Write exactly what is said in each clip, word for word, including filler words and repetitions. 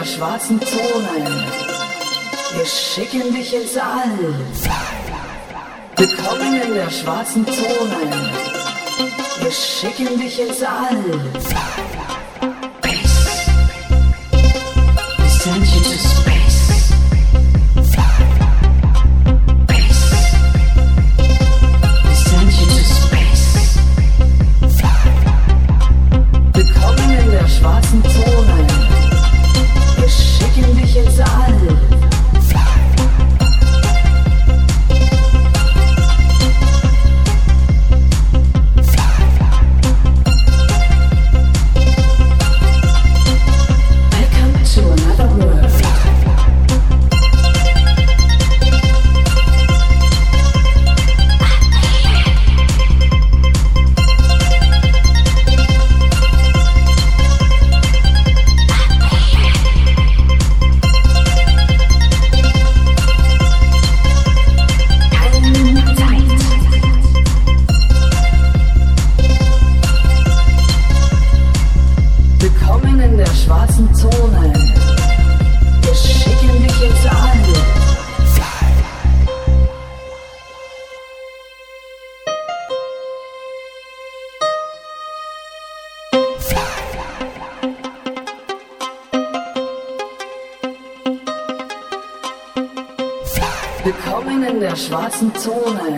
der schwarzen Zone. Wir schicken dich ins All. Willkommen in der schwarzen Zone. Wir schicken dich ins All. Space. We send you to space. Space. We send you to space. Willkommen in der schwarzen Zone. Wir schicken dich ins All. Willkommen in der schwarzen Zone.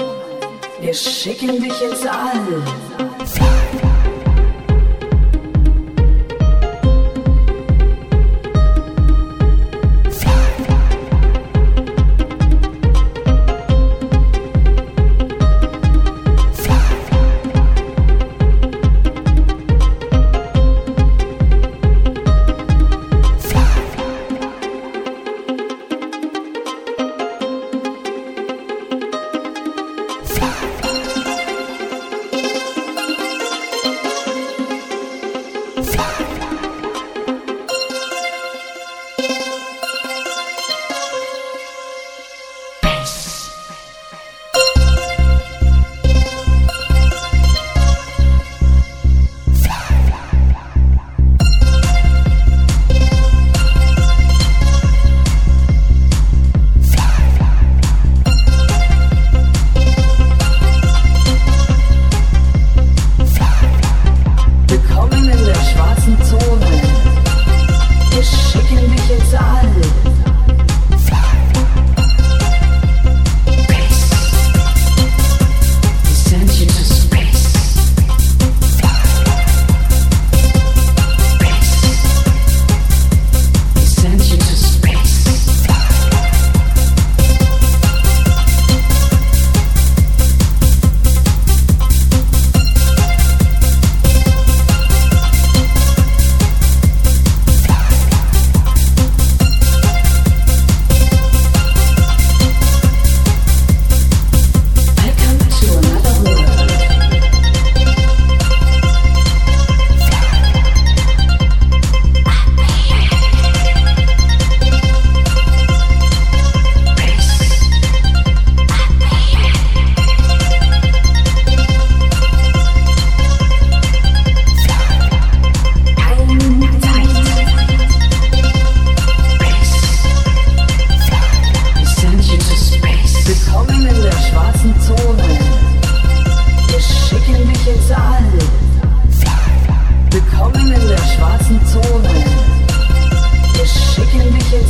Wir schicken dich ins All.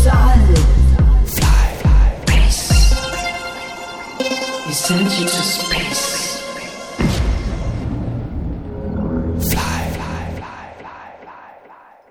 We send you to space.